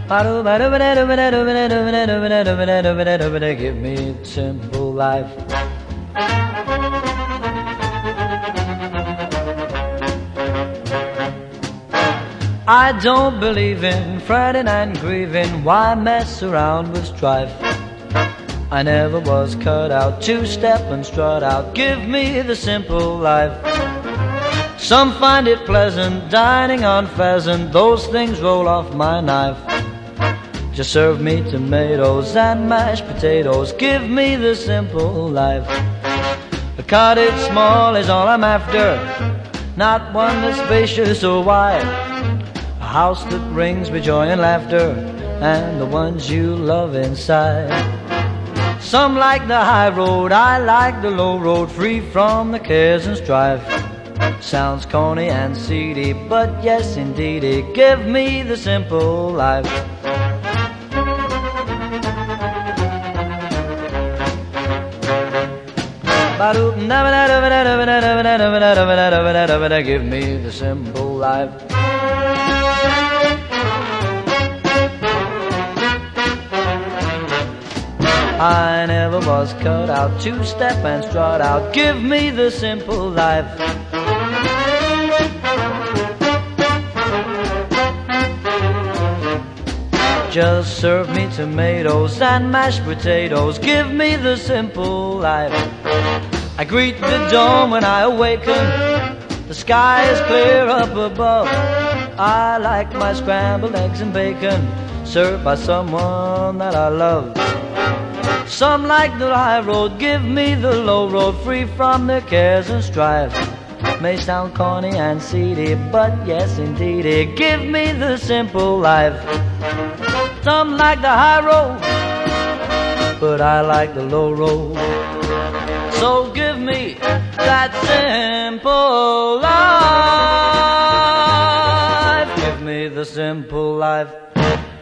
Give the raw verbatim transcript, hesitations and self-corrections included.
Give me the simple life. I don't believe in fretting and grieving. Why mess around with strife? I never was cut out to step and strut out. Give me the simple life. Some find it pleasant dining on pheasant. Those things roll off my knife. Just serve me tomatoes and mashed potatoes. Give me the simple life. A cottage small is all I'm after, not one that's spacious or wide. A house that brings me joy and laughter, and the ones you love inside. Some like the high road, I like the low road, free from the cares and strife. Sounds corny and seedy, but yes indeedy, give me the simple life. Give me the simple life. I never was cut out to step and strut out. Give me the simple life. Just serve me tomatoes and mashed potatoes. Give me the simple life. I greet the dawn when I awaken. The sky is clear up above. I like my scrambled eggs and bacon, served by someone that I love. Some like the high road, give me the low road, free from their cares and strife. May sound corny and seedy, but yes indeedy, give me the simple life. Some like the high road, but I like the low road. So give me that simple life. Give me the simple life.